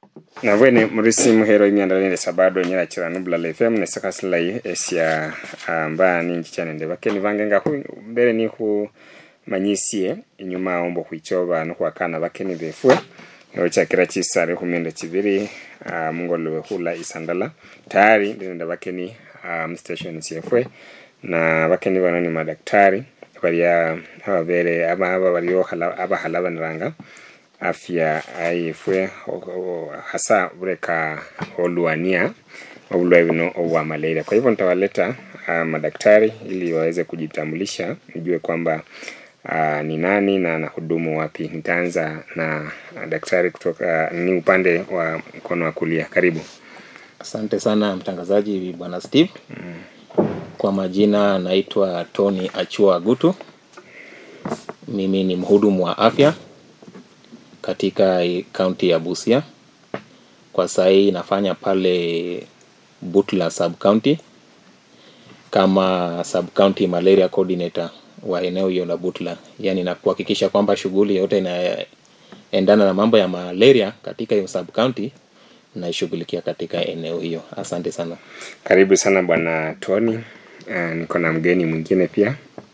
Na wene murisi muhero imyandalene sabado nyira kiranu bulale FM ne sakaslai esia amba ningi cyane ndebake nivange ngaho mbere ni ku manyisie inyuma ombo kwicoba no kwakana bakeni befwe no cyakira kisare humende kibiri mungolo hula isandala tayari ndende bakeni station CFW na bakeni bana ni madaktari bariya ababere aba bariyo abahala nranga afya aifwe hasa bureka oluania obulwa bino obwa malaria. Kwa hivyo nitawaleta madaktari ili waweze kujitambulisha nijue kwamba ni nani na anahudumu wapi. Nitaanza na daktari kutoka ni upande wa mkono wa kulia. Karibu. Asante sana mtangazaji bwana Steve. Kwa majina naitwa Tony Achua Gutu. Mimi ni mhudumu wa afya katika county ya Busia. Kwa sai nafanya pale Butula sub county kama sub county malaria coordinator wa eneo hiyo la Butula. Yani na kuhakikisha kwamba shughuli yote inaendana na mambo ya malaria katika hiyo sub county na ishughulikia katika eneo hiyo. Asante sana. Karibu sana bwana Tony. Niko na mgeni mwingine pia.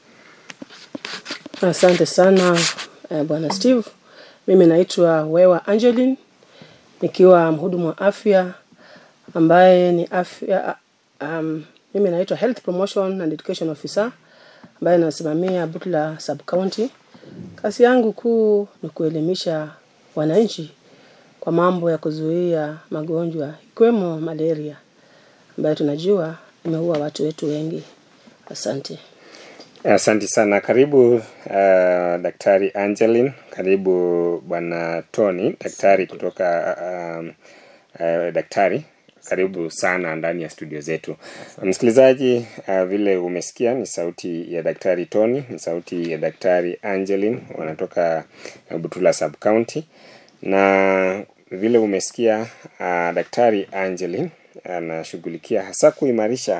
Asante sana bwana Steve. Mimi naitwa Wewa Angeline, nikiwa mhudumu wa afya ambaye ni afya mimi naitwa Health Promotion and Education Officer ambaye nasimamia Butula sub county. Kazi yangu kuu ni kuelimisha wananchi kwa mambo ya kuzuia magonjwa ikiwemo malaria ambayo tunajua imeua watu wetu wengi. Asante. Asante sana. Karibu Daktari Angeline, karibu bwana Tony, daktari kutoka daktari. Karibu sana ndani ya studio zetu. Msikilizaji, vile umesikia ni sauti ya Daktari Tony, ni sauti ya Daktari Angeline, wanatoka Butula sub county. Na vile umesikia Daktari Angeline anashughulikia hasa kuimarisha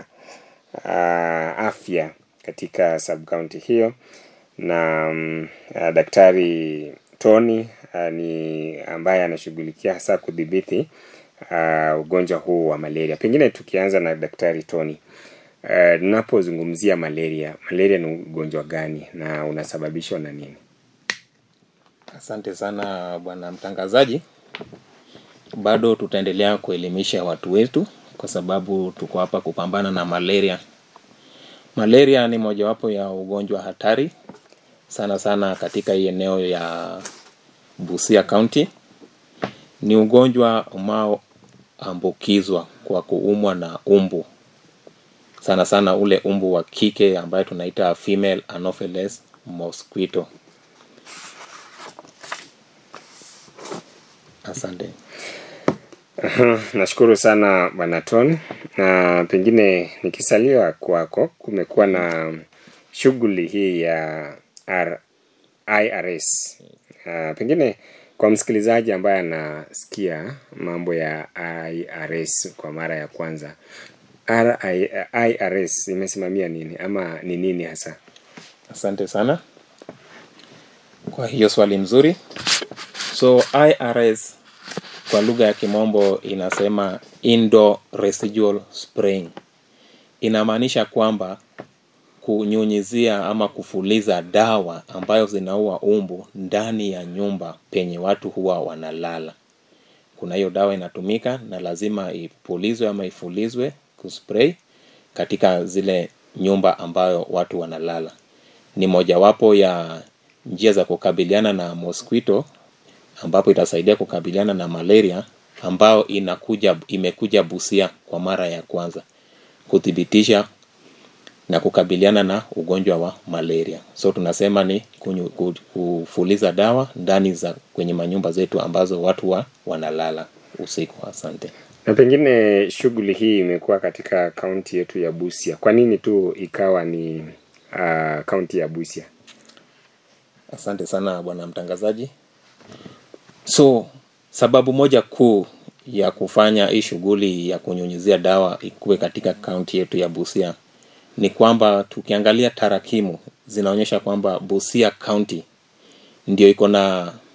afya katika sub county hiyo, na Daktari Tony ni ambaye anashughulikia hasa kudhibiti ugonjwa huu wa malaria. Pengine tukianza na Daktari Tony, tunapozungumzia malaria ni ugonjwa gani na unasababishwa na nini? Asante sana bwana mtangazaji. Bado tutaendelea kuelimisha watu wetu kwa sababu tuko hapa kupambana na malaria. Malaria ni mojawapo ya ugonjwa hatari sana sana katika eneo ya Busia County. Ni ugonjwa unaoambukizwa kwa kuumwa na umbu. Sana sana ule umbu wa kike ambaye tunaita female anopheles mosquito. Asante. Nashukuru sana bwana Tony. Na pengine nikisalia kwako, kumekuwa na shughuli hii ya IRS. Pengine kwa msikilizaji ambaye anasikia mambo ya IRS kwa mara ya kwanza, IRS imesimamia nini ama ni nini hasa? Asante sana kwa hiyo swali mzuri. So IRS kwa lugha ya kimombo inasema indoor residual spraying. Inamaanisha kwamba kunyunyizia ama kufuliza dawa ambayo zinaua umbu ndani ya nyumba penye watu huwa wanalala. Kuna hiyo dawa inatumika na lazima ipulizwe ama ifulizwe kuspray katika zile nyumba ambayo watu wanalala. Ni mojawapo ya njia za kukabiliana na mosquito ambapo itasaidia kukabiliana na malaria ambao imekuja Busia kwa mara ya kwanza kudhibitisha na kukabiliana na ugonjwa wa malaria. So tunasema ni kufuliza dawa ndani za kwenye manyumba zetu ambazo watu wanalala usiku. Asante. Na pengine shughuli hii imekuwa katika kaunti yetu ya Busia. Kwa nini tu ikawa ni kaunti ya Busia? Asante sana bwana mtangazaji. So sababu moja kuu ya kufanya hii shughuli ya kunyunyizia dawa ikuwe katika kaunti yetu ya Busia ni kwamba tukiangalia tarakimu zinaonyesha kwamba Busia County ndio iko na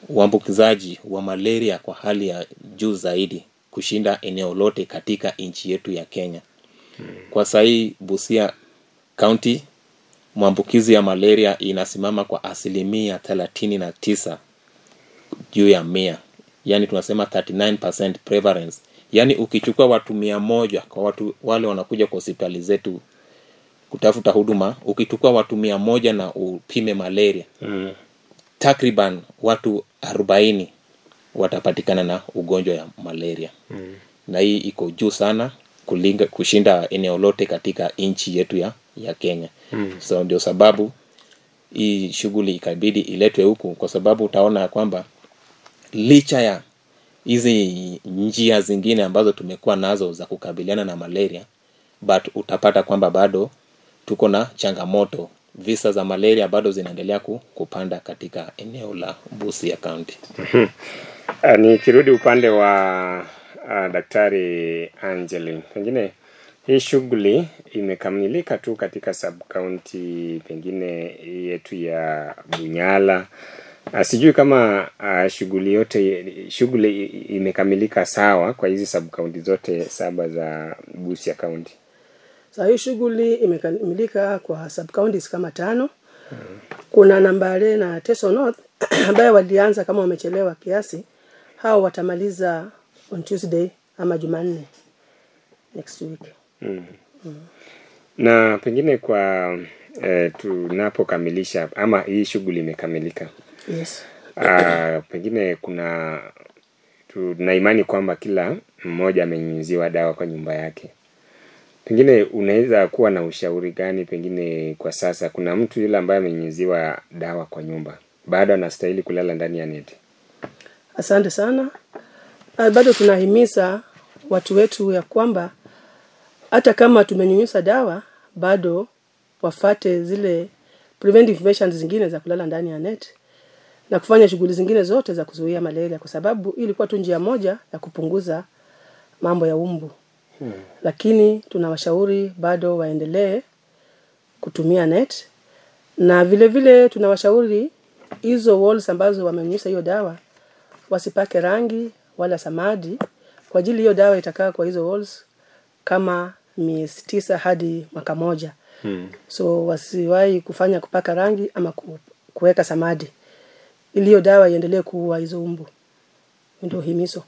uambukizaji wa malaria kwa hali ya juu zaidi kushinda eneo lote katika nchi yetu ya Kenya. Kwa sahi Busia County maambukizi ya malaria inasimama kwa 39% juu ya 100. Yani tunasema 39% prevalence. Yani ukichukua watu 100 kwa watu wale wanakuja kwa hospitali zetu kutafuta huduma, ukichukua watu 100 na upime malaria, takriban watu 40 watapatikana na ugonjwa ya malaria. Na hii iko juu sana kushinda eneo lote katika nchi yetu ya Kenya. So ndio sababu hii shughuli ikabidi iletwe huku, kwa sababu utaona kwamba licha ya hizi njia zingine ambazo tumekuwa nazo za kukabiliana na malaria, but utapata kwamba bado tuko na changamoto. Visa za malaria bado zinaendelea kupanda katika eneo la Busia County. Nikirudi upande wa Daktari Angeline, pengine hii shughuli imekamilika tu katika sub-county pengine yetu ya Bunyala. Sijui kama shughuli imekamilika sawa kwa hizi sub-county zote 7 za Busia County. Sasa hii shughuli imekamilika kwa sub-counties kama 5. Kuna Nambale na Teso North ambayo walianza kama wamechelewa kiasi. Hao watamaliza on Tuesday ama Jumanne next week. Na pengine kwa tunapokamilisha ama hii shughuli imekamilika. Yes. Pengine tuna imani kwamba kila mmoja amenyunyiziwa dawa kwa nyumba yake. Pengine unaweza kuwa na ushauri gani pengine kwa sasa kuna mtu yule ambaye amenyunyiziwa dawa kwa nyumba bado anastahili kulala ndani ya neti? Asante sana. Bado tunahimiza watu wetu ya kwamba hata kama tumenyunyuza dawa bado wafate zile preventive measures zingine za kulala ndani ya net na kufanya shughuli zingine zote za kuzuia malaria, kwa sababu ilikuwa tu njia moja ya kupunguza mambo ya umbu. Lakini tunawashauri bado waendelee kutumia net, na vile vile tunawashauri hizo walls ambazo wamenyunyuza hiyo dawa wasipake rangi wala samadi, kwa ajili hiyo dawa itakaa kwa hizo walls kama miezi 9 hadi mwaka 1. So wasiwahi kupaka rangi ama kuweka samadi, ili hiyo dawa iendelee kuua hizo umbu. Ndio himizo.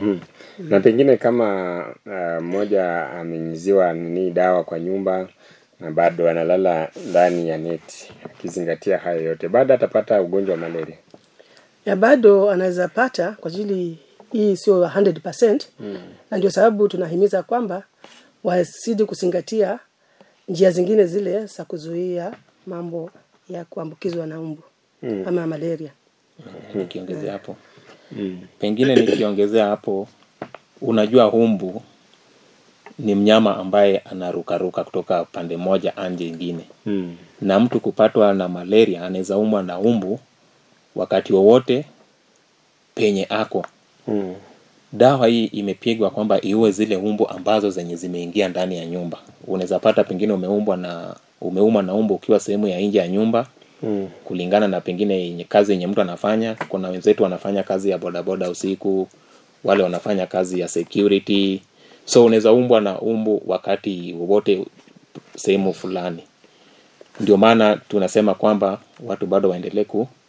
Na pengine kama mmoja amenyunyiziwa dawa kwa nyumba na bado analala ndani ya neti, akizingatia hayo yote, bado atapata ugonjwa wa malaria? Ya bado anaweza pata, kwa ajili hii sio 100%. Na ndio sababu tunahimiza kwamba wasidi kuzingatia njia zingine zile za kuzuia mambo ya kuambukizwa na umbu ama malaria. Nikiongezea hapo. Pengine nikiongezea hapo, unajua umbu ni mnyama ambaye anarukaruka kutoka pande moja hadi nyingine. Na mtu kupatwa na malaria anaweza umwa na umbu wakati wowote penye ako. Dawa hii imepigwa kwamba iue zile umbu ambazo zenye zimeingia ndani ya nyumba. Unaweza pata pengine umeumwa na umbu ukiwa sehemu ya nje ya nyumba. Kulingana na pengine kazi yenye mtu anafanya. Kuna wenzetu wanafanya kazi ya bodaboda usiku, wale wanafanya kazi ya security. So unaweza umbwa na umbu wakati wowote sehemu fulani. Ndio maana tunasema kwamba watu bado waendelee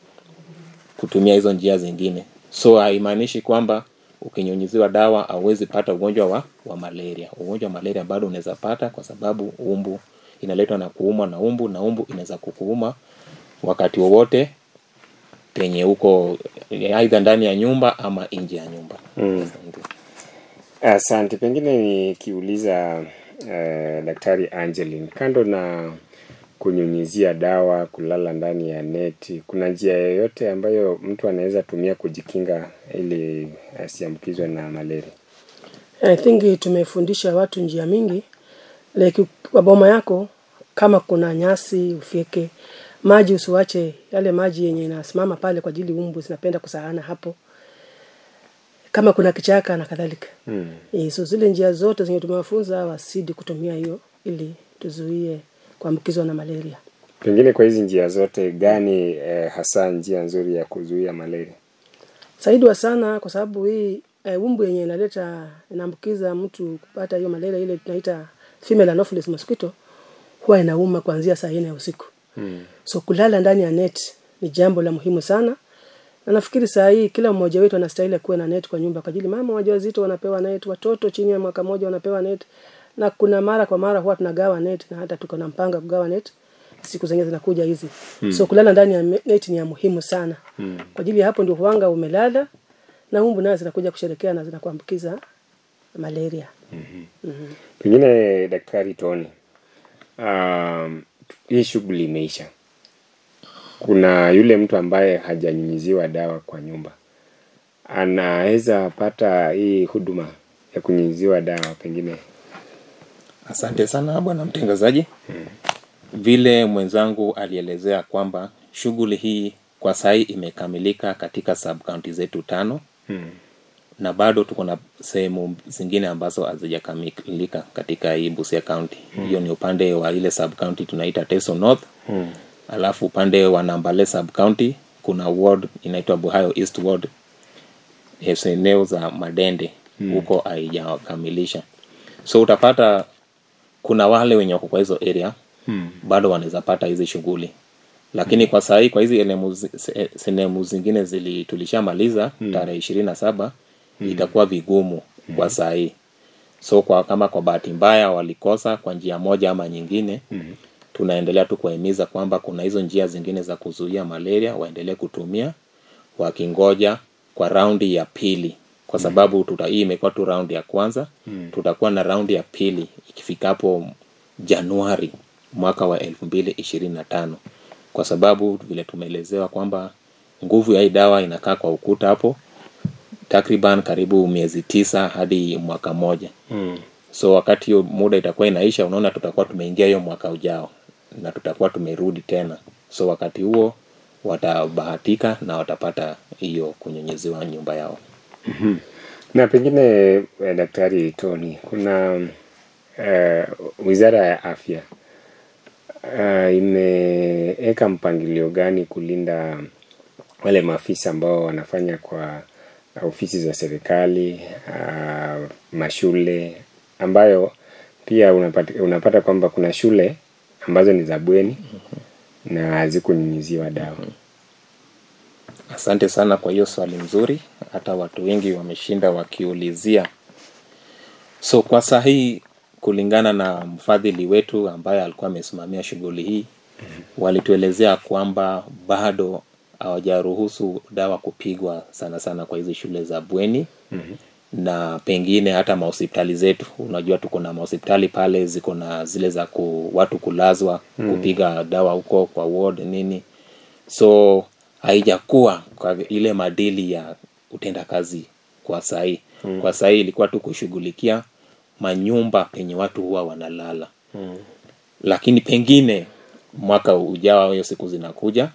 kutumia hizo njia zingine. So haimaanishi kwamba ukinyunyiziwa dawa hauwezi pata ugonjwa wa malaria. Ugonjwa wa malaria bado unaweza pata, kwa sababu umbu inaletwa na kuumwa na umbu, na umbu inaweza kukuuma wakati wowote penye huko, aidha ndani ya nyumba ama nje ya nyumba. Asante. Pengine nikiuliza Daktari Angeline, kando na kunyunyizia dawa, kulala ndani ya neti, kuna njia yoyote ambayo mtu anaweza tumia kujikinga ili asiambukizwe na malaria? I think tumefundisha watu njia mingi. Like kwa boma yako, kama kuna nyasi ufyeke, maji usiwache yale maji yenye inasimama pale, kwa ajili umbu zinapenda kusaana hapo. Kama kuna kichaka na kadhalika. So zile njia zote zenye tumewafunza wasidi kutumia hiyo, ili tuzuie kuambukizwa na malaria. Pengine kwa hizi njia zote gani hasa njia nzuri ya kuzuia malaria? Saidiwa sana kwa sababu hii umbu yenye inaambukiza mtu kupata hiyo malaria ile tunaita female anopheles mosquito huwa inauma kuanzia saa 4 usiku. So kulala ndani ya net ni jambo la muhimu sana. Na nafikiri saa hii kila mmoja wetu anastahili kuwa na net kwa nyumba kwa ajili mama wajawazito wanapewa net, watoto chini ya mwaka mmoja wanapewa net, na kuna mara kwa mara huwa tunagawa net na hata tuko na mpango kugawa net siku zenyewe zinakuja hizi. So kulala ndani ya net ni ya muhimu sana. Kwa ajili hapo ndio huanga umelala na umbu nazo zinakuja kusherekea na zinakuambukiza malaria. Pengine Daktari Tony, hii shughuli imeisha. Kuna yule mtu ambaye hajanyunyiziwa dawa kwa nyumba, anaweza pata hii huduma ya kunyunyiziwa dawa pengine? Asante sana bwana mtangazaji. Vile mwenzangu alielezea kwamba shughuli hii kwa sasa imekamilika katika sub county zetu 5. Na bado tuko na sehemu zingine ambazo hazijakamilika katika hii Busia County. Hiyo ni upande wa ile sub county tunaita Teso North. Alafu upande wa Nambale sub county kuna ward inaitwa Buhayo East ward. Eneo za Madende huko haijakamilisha. So utapata kuna wale wenye wako kwa hizo area bado wanaweza pata hizi shughuli. Lakini kwa sasa kwa hizi eneo zingine tulishamaliza tarehe 27 itakuwa vigumu kwa sasa. So kama kwa bahati mbaya walikosa kwa njia moja ama nyingine, tunaendelea tu kuhimiza kwamba kuna hizo njia zingine za kuzuia malaria waendelee kutumia wakingoja kwa raundi ya pili, kwa sababu hii imekuwa tu raundi ya kwanza. Tutakuwa na raundi ya pili ikifikapo Januari mwaka wa 2025, kwa sababu vile tumeelezewa kwamba nguvu ya hii dawa inakaa kwa ukuta hapo takriban karibu miezi 9 hadi mwaka 1. So wakati hiyo muda itakuwa inaisha, unaona tutakuwa tumeingia hiyo mwaka ujao na tutakuwa tumerudi tena. So wakati huo watabahatika na watapata hiyo kunyunyiziwa nyumba yao. Na pengine Daktari Tony, kuna Wizara ya Afya imeweka mpangilio gani kulinda wale maafisa ambao wanafanya kwa ofisi za serikali, mashule, ambayo pia unapata kwamba kuna shule ambazo ni za bweni na hazikunyunyiziwa dawa? Asante sana kwa hiyo swali nzuri, hata watu wengi wameshinda wakiulizia. So kwa sahihi kulingana na mfadhili wetu ambaye alikuwa amesimamia shughuli hii, walituelezea kwamba bado hawajaruhusu dawa kupigwa sana sana kwa hizo shule za bweni. Na pengine hata mahospitali zetu, unajua tuko na mahospitali pale ziko na zile za watu kulazwa, kupiga dawa huko kwa ward nini. So haijakuwa kwa ile madili ya utendakazi kwa sahi. Kwa sahi ilikuwa tu kushughulikia manyumba penye watu huwa wanalala. Lakini pengine mwaka ujao hiyo siku zinakuja,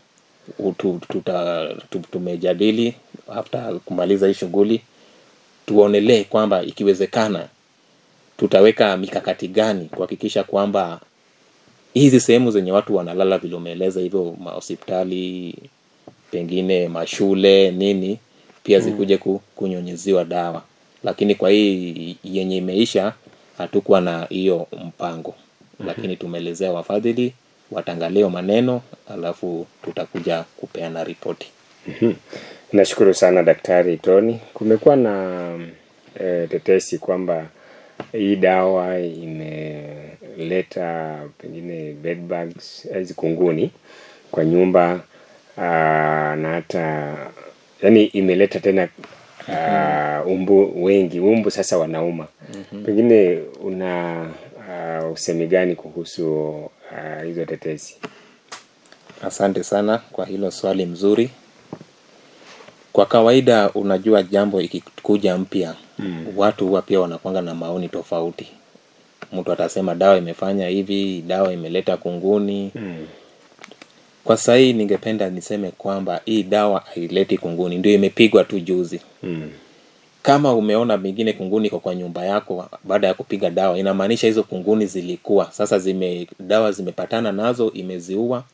tumejadili after kumaliza hii shughuli, tuonelee kwamba ikiwezekana tutaweka mikakati gani kuhakikisha kwamba hizi sehemu zenye watu wanalala vile umeeleza hivyo, mahospitali, pengine mashule nini, pia zikuje kunyunyiziwa dawa. Lakini kwa hii yenye imeisha hatukuwa na hiyo mpango. Lakini tumeelezea wafadhili watangalie maneno, alafu tutakuja kupeana ripoti. Nashukuru sana Daktari Tony. Kumekuwa na tetesi kwamba hii dawa imeleta pengine bed bugs, kunguni kwa nyumba, na hata yani imeleta tena umbu wengi. Umbu sasa wanauma. Pengine una usemi gani kuhusu hizo tetesi? Asante sana kwa hilo swali mzuri. Kwa kawaida unajua jambo ikikuja mpya, watu huwa pia wanakuanga na maoni tofauti. Mtu atasema dawa imefanya hivi, dawa imeleta kunguni. Kwa sahi ningependa niseme kwamba hii dawa haileti kunguni, ndio imepigwa tu juzi. Kama umeona mengine kunguni kwa nyumba yako baada ya kupiga dawa, inamaanisha hizo kunguni zilikuwa. Sasa dawa zimepatana nazo, imeziua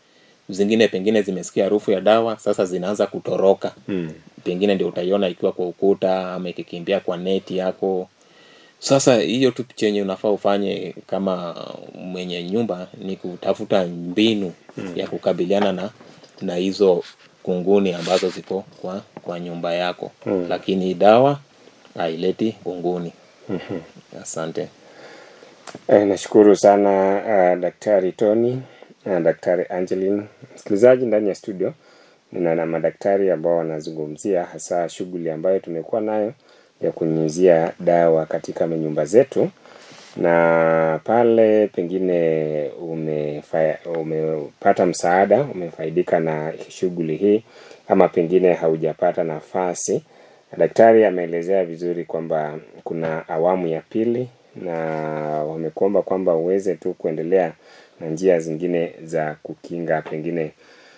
zingine pengine zimesikia harufu ya dawa, sasa zinaanza kutoroka. Pengine ndio utaiona ikiwa kwa ukuta ama ikikimbia kwa neti yako. Sasa hiyo tu chenye unafaa ufanye kama mwenye nyumba ni kutafuta mbinu ya kukabiliana na hizo kunguni ambazo ziko kwa nyumba yako. Lakini dawa haileti kunguni. Asante. Nashukuru sana Daktari Tony na Daktari Angeline. Msikilizaji, ndani ya studio nina madaktari ambao wanazungumzia hasa shughuli ambayo tumekuwa nayo ya kunyunyizia dawa katika nyumba zetu. Na pale pengine umepata msaada, umefaidika na shughuli hii, ama pengine haujapata nafasi. Daktari ameelezea vizuri kwamba kuna awamu ya pili, na wamekuomba kwamba uweze tu kuendelea na njia zingine za kukinga, pengine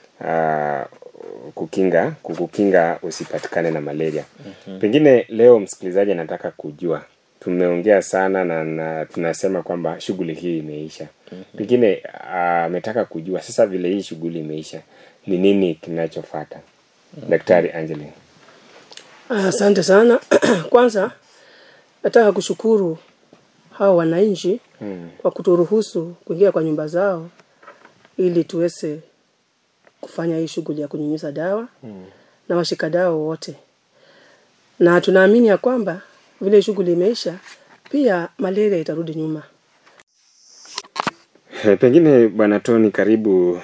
kukukinga usipatikane na malaria. Pengine leo msikilizaji anataka kujua, tumeongea sana na tunasema kwamba shughuli hii imeisha. Pengine ametaka kujua sasa vile hii shughuli imeisha, ni nini kinachofuata? Daktari Angeline. Asante sana. Kwanza nataka kushukuru hao wananchi kwa kuturuhusu kuingia kwa nyumba zao ili tuweze kufanya hii shughuli ya kunyunyiza dawa na washikadau wote. Na tunaamini ya kwamba vile shughuli imeisha, pia malaria itarudi nyuma. Pengine Bwana Tony, karibu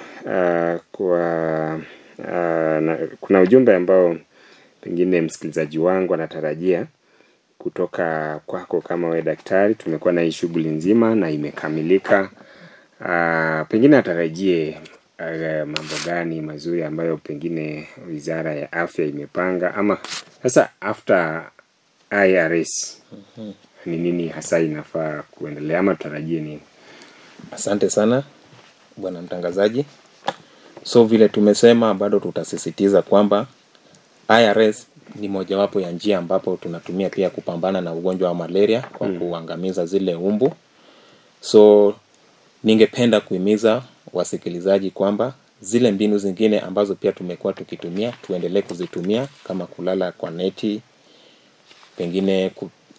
kuna ujumbe ambao pengine msikilizaji wangu anatarajia kutoka kwako kama wewe daktari. Tumekuwa na hii shughuli nzima na imekamilika. Pengine atarajie mambo gani mazuri ambayo pengine Wizara ya Afya imepanga, ama sasa after IRS ni nini hasa inafaa kuendelea, ama tutarajie nini? Asante sana bwana mtangazaji. So vile tumesema, bado tutasisitiza kwamba IRS ni mojawapo ya njia ambapo tunatumia pia kupambana na ugonjwa wa malaria kwa kuangamiza zile umbu. So ningependa kuhimiza wasikilizaji kwamba zile mbinu zingine ambazo pia tumekuwa tukitumia tuendelee kuzitumia, kama kulala kwa neti, pengine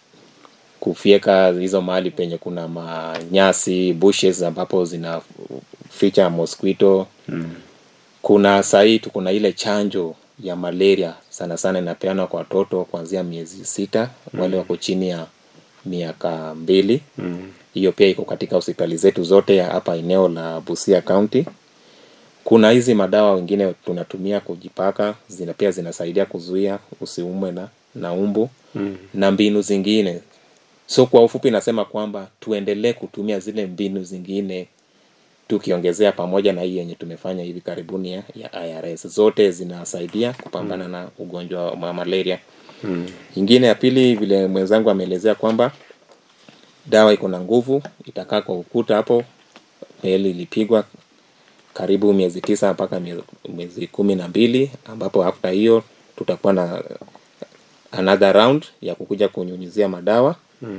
kufieka hizo mahali penye kuna manyasi, bushes ambapo zinaficha mosquito. Kuna saitu kuna ile chanjo ya malaria sana sana inapeanwa kwa watoto kuanzia miezi 6 wale wako chini ya miaka 2. Hiyo pia iko katika hospitali zetu zote ya hapa eneo la Busia County. Kuna hizi madawa wengine tunatumia kujipaka, pia zinasaidia kuzuia usiumwe na umbu na mbinu zingine. So kwa ufupi nasema kwamba tuendelee kutumia zile mbinu zingine tukiongezea pamoja na hii yenye tumefanya hivi karibuni ya IRS. Zote zinasaidia kupambana na ugonjwa wa malaria. Ingine ya pili, vile mwenzangu ameelezea kwamba dawa iko na nguvu, itakaa kwa ukuta hapo. Peli ilipigwa karibu miezi 9 mpaka miezi 12, ambapo after hiyo tutakuwa na another round ya kukuja kunyunyizia madawa.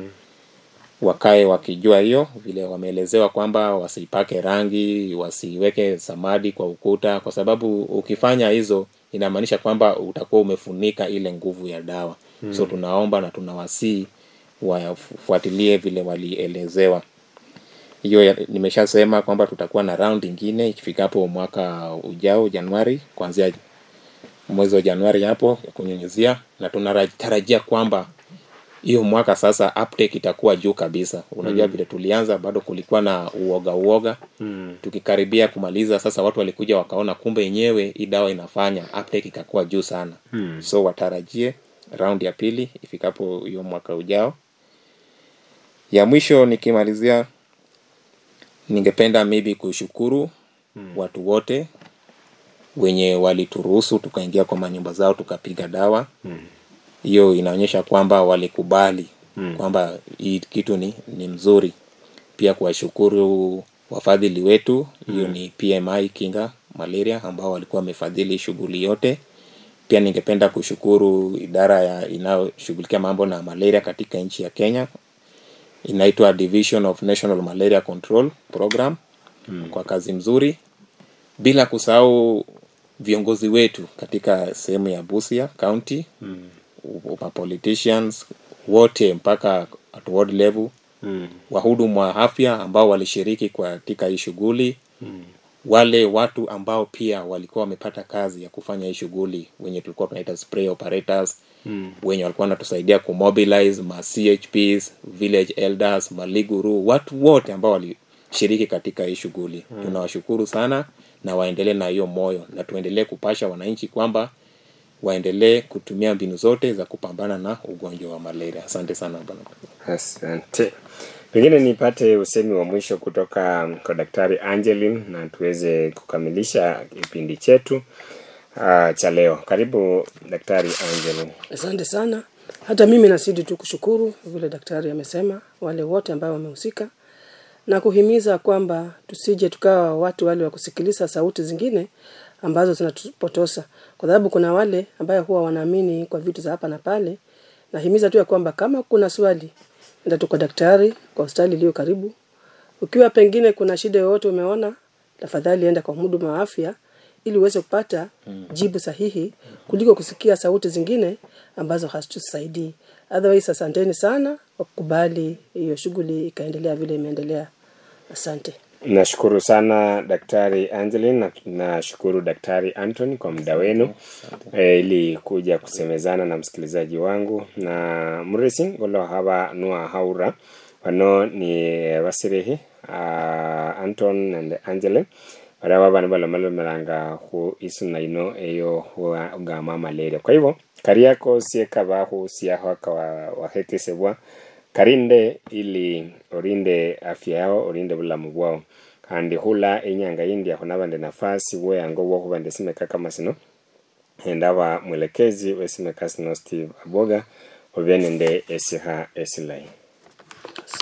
Wakae wakijua hiyo, vile wameelezewa kwamba wasipake rangi, wasiweke samadi kwa ukuta, kwa sababu ukifanya hizo inamaanisha kwamba utakuwa umefunika ile nguvu ya dawa. So tunaomba na tunawasihi wafuatilie vile walielezewa. Hiyo nimeshasema kwamba tutakuwa na round nyingine ikifikapo mwaka ujao Januari, kuanzia mwezi wa Januari hapo ya kunyunyizia, na tunatarajia kwamba hiyo mwaka sasa uptake itakuwa juu kabisa. Unajua vile tulianza bado kulikuwa na uoga. Tukikaribia kumaliza sasa watu walikuja wakaona kumbe yenyewe hii dawa inafanya, uptake ikakuwa juu sana. So watarajie round ya pili ifikapo hiyo mwaka ujao. Ya mwisho nikimalizia, ningependa maybe kushukuru watu wote wenye walituruhusu tukaingia kwa manyumba zao tukapiga dawa. Hiyo inaonyesha kwamba walikubali kwamba hii kitu ni mzuri. Pia kuwashukuru wafadhili wetu, hiyo ni PMI Kinga Malaria ambao walikuwa wamefadhili shughuli yote. Pia ningependa kushukuru idara inayoshughulikia mambo na malaria katika nchi ya Kenya, inaitwa Division of National Malaria Control Program, kwa kazi mzuri. bila kusahau viongozi wetu katika sehemu ya Busia County, politicians wote mpaka at ward level, wahudumu wa afya ambao walishiriki katika hii shughuli, wale watu ambao pia walikuwa wamepata kazi ya kufanya hii shughuli, wenye tulikuwa tunaita spray operators, wenye walikuwa wanatusaidia kumobilize ma CHPs, village elders, maliguru, watu wote ambao walishiriki katika hii shughuli. Tunawashukuru sana na waendelee na hiyo moyo, na tuendelee kupasha wananchi kwamba waendelee kutumia mbinu zote za kupambana na ugonjwa wa malaria. Asante sana bwana. Asante. Pengine nipate usemi wa mwisho kutoka kwa Daktari Angeline na tuweze kukamilisha kipindi chetu cha leo. Karibu Daktari Angeline. Asante sana. Hata mimi nasidi tu kushukuru vile daktari amesema, wale wote ambao wamehusika, na kuhimiza kwamba tusije tukawa watu wale wa kusikiliza sauti zingine ambazo zinatupotosa, kwa sababu kuna wale ambao huwa wanaamini kwa vitu za hapa na pale. Nahimiza tu ya kwamba kama kuna swali, enda tu kwa daktari kwa hospitali iliyo karibu. Ukiwa pengine kuna shida yoyote umeona, tafadhali enda kwa mhudumu wa afya ili uweze kupata jibu sahihi kuliko kusikia sauti zingine ambazo hazitusaidii. Otherwise, asanteni sana kwa kukubali hiyo shughuli ikaendelea vile imeendelea. Asante. Nashukuru sana Daktari Angeline, na nashukuru Daktari Anthony kwa muda wenu ili kuja kusemezana na msikilizaji wangu. Na murisi golo haba nua haura wano ni wasirehi Anton and Angeline wala bana bala malanga ku isuna ino eyo ga mama malaria. Kwa hivyo kariako sieka baho siaho kwa wahekesebwa karinde ili orinde afya yao, orinde bulamu bwao. Kandi hula inyanga india honabande nafasi we ango wako bande simeka kama sino. Hendawa mwelekezi we simeka sino Steve Aboga obienende esiha esilai.